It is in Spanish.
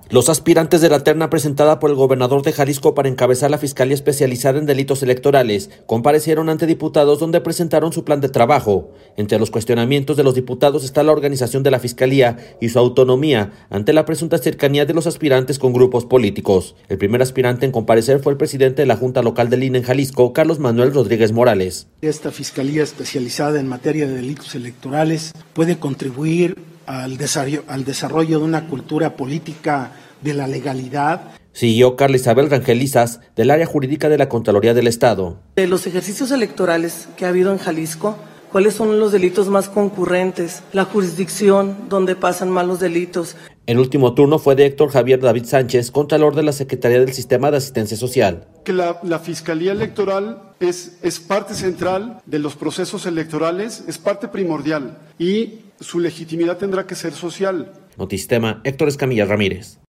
Los aspirantes de la terna presentada por el gobernador de Jalisco para encabezar la Fiscalía Especializada en Delitos Electorales comparecieron ante diputados donde presentaron su plan de trabajo. Entre los cuestionamientos de los diputados está la organización de la Fiscalía y su autonomía ante la presunta cercanía de los aspirantes con grupos políticos. El primer aspirante en comparecer fue el presidente de la Junta Local del INE en Jalisco, Carlos Manuel Rodríguez Morales. Esta Fiscalía Especializada en materia de delitos electorales puede contribuir al desarrollo de una cultura política de la legalidad. Siguió Carla Isabel Rangelizas, del área jurídica de la Contraloría del Estado. De los ejercicios electorales que ha habido en Jalisco, ¿cuáles son los delitos más concurrentes? La jurisdicción donde pasan más los delitos. El último turno fue de Héctor Javier David Sánchez, contralor de la Secretaría del Sistema de Asistencia Social. Que la Fiscalía Electoral es parte central de los procesos electorales, es parte primordial y su legitimidad tendrá que ser social. Notisistema, Héctor Escamilla Ramírez.